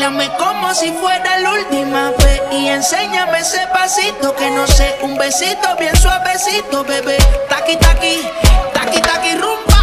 Báilame como si fuera la última vez y enséñame ese pasito que no sé, un besito bien suavecito, bebé. Taqui, taqui, taqui, taqui, rumba.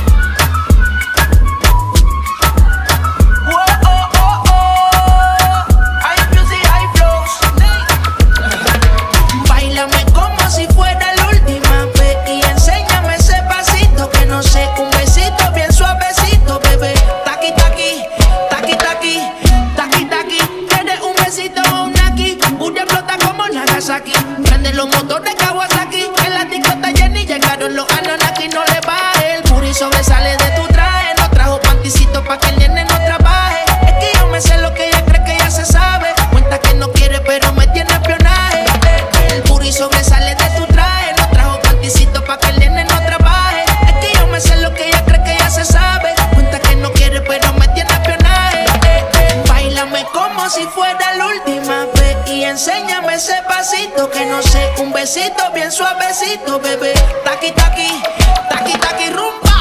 Báilame como si fuera la última vez y enséñame ese pasito que no sé, un besito bien suavecito, bebé. Taqui, taqui, taqui, taqui, taqui, taqui. Tienes un besito o un aquí, una explota como Nagasaki. Prende los motores Kawasaki, en la discota Jenny llegaron los Anunnaki. No le baje, el booty sobresale de tu traje. No trajo panticito pa' que el nene no trabaje. Es que yo me sé lo que ella cree que ya se sabe. Cuenta que no quiere pero me tiene espionaje. El booty sobresale de tu traje. No trajo panticito pa' que el nene no trabaje. Es que yo me sé lo que ella cree que ya se sabe. Cuenta que no quiere pero me tiene espionaje. Báilame como si fuera la última vez y enséñame ese pasito que no sé, un besito bien suavecito, bebé. Taqui, taqui, taqui, taqui, rumba.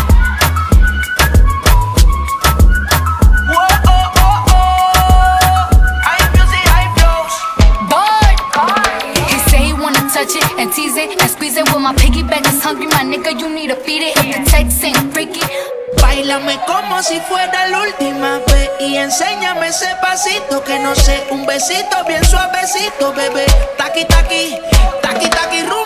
Touch it and tease it and squeeze it. With my piggyback is hungry, my nigga, you need to feed it. If the text ain't freaky. Báilame como si fuera la última vez y enséñame ese pasito que no sé, un besito bien suavecito, bebé. Taqui, taqui, taqui, taqui, rumba.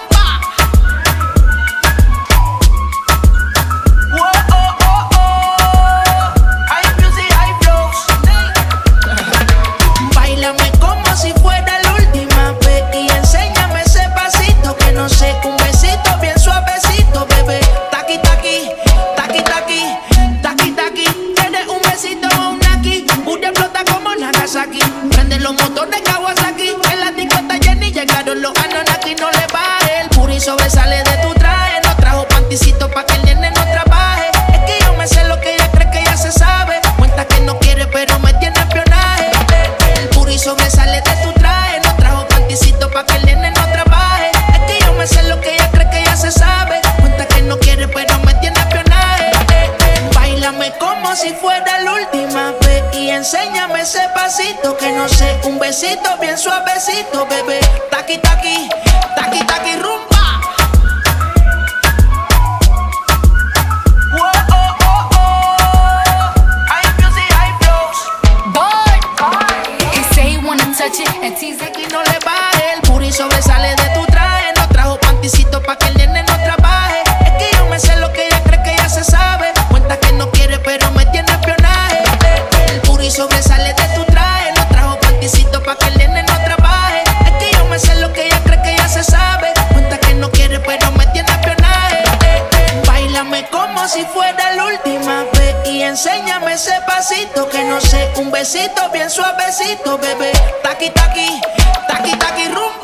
Báilame como si fuera la última vez y enséñame ese pasito que no sé, un besito bien suavecito, bebé. Taqui, taqui, taqui, taqui, taqui, taqui. Tienes un besito o un aquí, una explota como Nagasaki. Prende los motores Kawasaki, en la discota Jenny llegaron los Anunnaki. No le baje, el booty sobresale de tu traje. No trajo panticito pa' que el nene no trabaje. Es que yo me sé lo que ella cree que ya se sabe. Cuenta que no quiere pero me tiene espionaje. El booty sobresale de tu traje. No trajo panticito pa' que el nene no trabaje. Es que yo me sé lo que ella cree que ya se sabe. Cuenta que no quiere pero me tiene espionaje. Báilame como si fuera la última vez y enséñame ese pasito que no sé, un besito bien suavecito, bebé. Taqui, taqui, taqui, taqui, rumba. Touch it and tease it. Y no le baje, el booty sobresale de tu traje. No trajo panticito pa' que el nene no trabaje. Es que yo me sé lo que ella cree que ya se sabe. Cuenta que no quiere pero me tiene espionaje. El booty sobresale de tu traje. No trajo panticito pa' que el nene no trabaje. Es que yo me sé lo que ella cree que ya se sabe. Cuenta que no quiere pero me tiene espionaje. Báilame como si fuera la última vez y enséñame ese pasito que no sé, un besito bien suavecito, bebé. Taqui, taqui, taqui, taqui, rumba.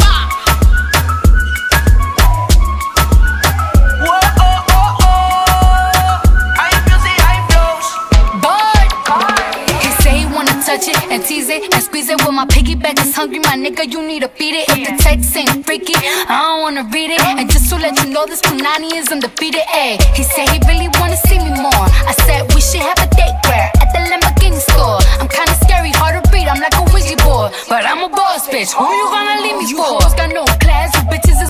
Touch it and tease it and squeeze it. With my piggyback is hungry, my nigga, you need to feed it. If the text ain't freaky, I don't wanna read it. And just to let you know, this Punani is undefeated. Ayy, he said he really wanna see me more. I said we should have a date where at the Lamborghini store. I'm kinda scary, hard to read, I'm like a Ouija board, but I'm a boss bitch. Who you gonna leave me for? Got no class, you bitches is